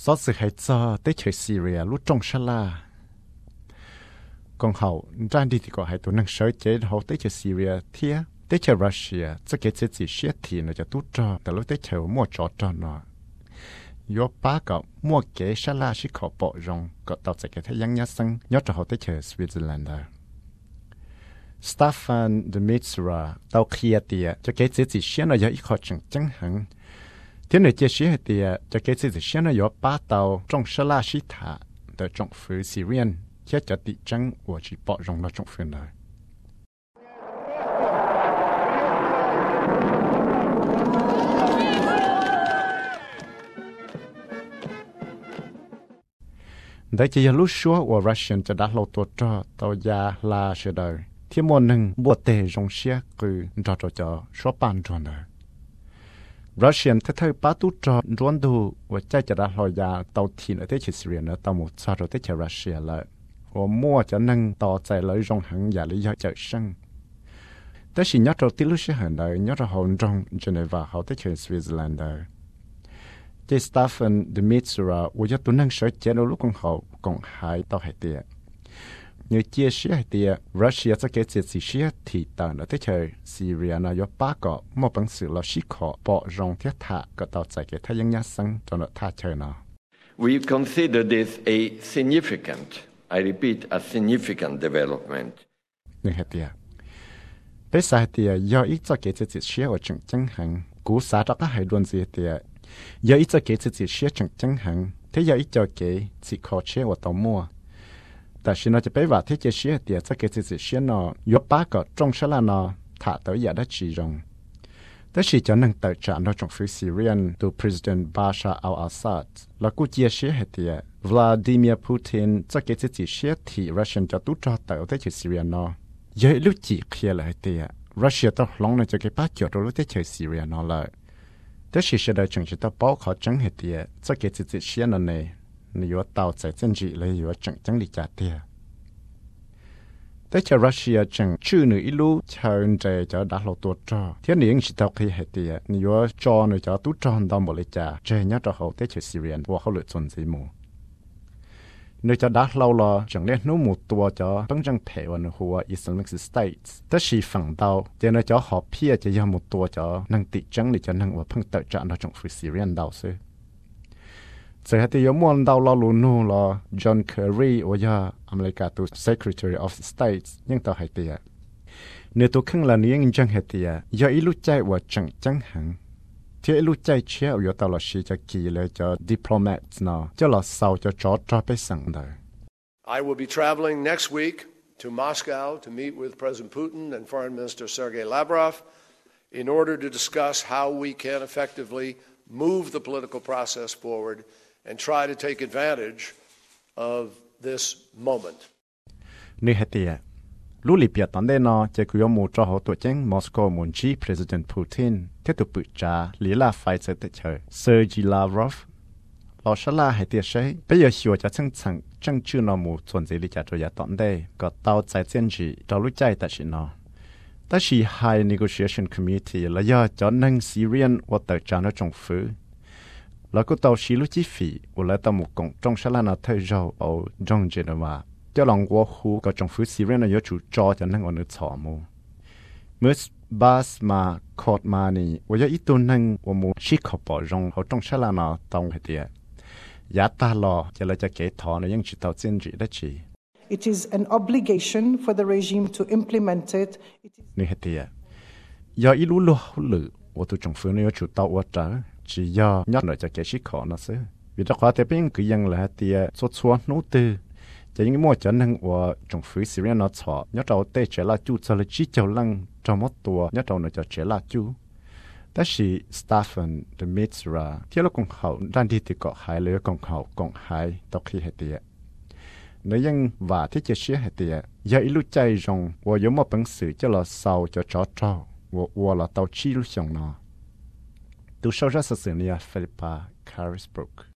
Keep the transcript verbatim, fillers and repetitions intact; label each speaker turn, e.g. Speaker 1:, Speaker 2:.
Speaker 1: xót sự hay cho tới chơi Syria lúc trong Sala còn hậu ra đi thì có hai tụi năng sở chế hậu tới chơi Syria thia tới chơi Russia cho cái chế chỉ xét thì nó cho tốt choแต่lúc tới chơi mua trò trò nó yo ba cái mua cái Sala chỉ khó bỏ rong có tao sẽ cái thấy yang nhát sang nhớ cho hậu tới chơi Switzerland đó Staffan de Mitsura tao kia tiệt cho cái chế chỉ xét nó giờ ít khó chẳng chẳng hẳn thế này chia sẻ thì cho cái sự sẻ nó có ba tàu trong Sala Sĩ Thả từ trong phía Syrian chế cho thị trấn của chỉ bỏ rong nó trong phía này. Đây chỉ là lúc xưa của Russianจะดักเราตัวจอตัวยาลาเฉยๆที่มันหนึ่งบวชเตะรงเสียคือจอจอจอชอบปานจวนเลยRussian ถ้าเธอป้าตู้จอดร้อนดูว่าใจจะได้ลอยยาเตาทีนởที่ซีเรียนเตาหมดซาโรที่รัสเซียเลยว่ามั่วจะนั่งต่อใจเลยรงหังอย่าเลยเจอช่างแต่สิ่งยอดเราที่รู้เชื่อเห็นเลยยอดเราหงรงเจเนวาเขาที่สวิตเซอร์แลนด์เลยเจสตาฟนเดมิทราว่าจะตัวนั่งเฉยเจนลูกของเขากงหายต่อหายเตียnhư chia sẻ thì Russia sẽ kết thúc chia sẻ thì tận ở tới chơi Syria nó có ba cái một bằng sự là sĩ khó bỏ rong thiết thả cái tàu chạy cái thái dương nhát sang cho nó thả chơi nó.
Speaker 2: We consider this a significant, I repeat, a significant development.
Speaker 1: Như thế thì, bây giờ thì do ít cho kết thúc chia sẻ ở trong chẳng hạn, cú xã đó các hải luận gì thì do ít cho kết thúc chia sẻ trong chẳng hạn, thế do ít cho cái chỉ khó chế ở tàu mua. แต่ฉันจะไปว่าที่จะเชื่อเดียจะเกิดสิ่งเชื่อนอยกป้าก็จงฉลาดนอถ้าตัวอยากได้จีรงแต่ฉันจะนั่งต่อจากนอจงฟิซีเรียนดู President Bashar al-Assad แล้วกูจะเชื่อเดีย Vladimir Putin จะเกิดสิ่งเชื่อที่รัสเซียจะตู้จอต่อที่ซีเรียนนอยังรู้จีเคลียร์เลยเดียรัสเซียต้องลงในจะเก็บป้าจอดรู้ที่ซีเรียนนอเลยแต่ฉันจะได้จงจะต้องบอกเขาจังเดียจะเกิดสิ่งเชื่อนอเนี่ยนี่ว่าเตาใจจังจีเลยว่าจังจังดีจัดเดียแต่ชาวรัสเซียจังชื่อหนึ่งอีลูชาวอินเดียจะดักเราตัวจอเที่ยนี้ยังชิดเอาใครเหตุเดียนี่ว่าจอหนึ่งจะตู้จอดอมบริจาเจเนี่ยจะเขาแต่ชาวซีเรียนว่าเขาหลุดสนใจหมู่นี่จะดักเราละจังเลี้ยนู้หมู่ตัวจะต้องจังเผยวันหัวอิสลามิกสเตทส์แต่ชีฝั่งเตาเจเนี่ยจะหอบเพียจะยาหมู่ตัวจะนั่งติดจังนี่จะนั่งว่าเพิ่งเติร์จะเราจังฟรีซีเรียนเดาซื้อสหที่ยมวนดาวลาลูนูลาจอห์นเคอรีว่าจะอเมริกาตัว Secretary of State ยังต่อให้เตียเนื้อตัวข้างหลังยังจังให้เตียอย่าอีลุใจว่าจังจังหังที่อีลุใจเชี่ยวอยู่ตลอดชีจะกี่เลยจะ diplomats เนาะจะหลอดเสาจะจอดจอดไปสั่งเลย
Speaker 3: I will be traveling next week to Moscow to meet with President Putin and Foreign Minister Sergei Lavrov in order to discuss how we can effectively move the political process forward and try to take advantage of this moment.
Speaker 1: นี่เหตุรู้ลิเปียตอนเดนอจะคุยมูจอหัวตัวเจ้งมอสโกมุนจี President Putin ที่ตัวปุจจาลีลาไฟเซตเชอร์ Sergei Lavrov เราชลาเหตุใช้ไปยชัวจะซึ่งสั่งจังชื่อนอมูส่วนสิลิจาตัวยาตอนเดก็เตาใจเจนจีเรารู้ใจแต่ชินอแต่ชี High Negotiation Committee และย่อจอนั่งซีเรียนว่าเติร์จานจงฟื้นแล้วก็ตัวชีลุจิฟีว่าแล้วตัวมุกงจงฉลาดนาเธอเราเอาจงเจนว่าจะลองว่าหูก็จงฟื้นซีเรียนนายจู่จอจะนั่งอันนึกสอมูเมื่อบาสมาคอดมานี่ว่าจะอีตัวนั่งว่ามูชิขบจงเขาจงฉลาดนาตรงเหตุยาตาลอจะเลยจะเกตถอนยังจิตเอาเจนจีได้จี
Speaker 4: It is an obligation for the regime to implement it.
Speaker 1: นี่เหตุยาอีลุลหรือว่าตัวจงฟื้นนายจู่เตาว่าจ้าchỉ do nhớ lại cho cái sức khó nó xứ vì đó khóa thì bên cứยังlà thì số số nô tư chỉ những mua cho nên và trong phía Syria nó chọn nhớ đầu tê chế là chú cho là chỉ cho lăng trong một tua nhớ đầu nó cho chế là chú đó là Staffan de Mitsuraที่เราคงเขาด้านที่ติดเกาะหายเลยคงเขาคงหายตกที่เหตุnếu ยังว่าที่จะเชื่อเหตุอย่าอิลุใจจงว่า有冇本事จะเราเศร้าจะจ่อจ่อว่าว่าเราเตาชี้ลุชงเนาะดูโซเชียลสื่อเนี่ยฟิลิปปาคาริสบรุก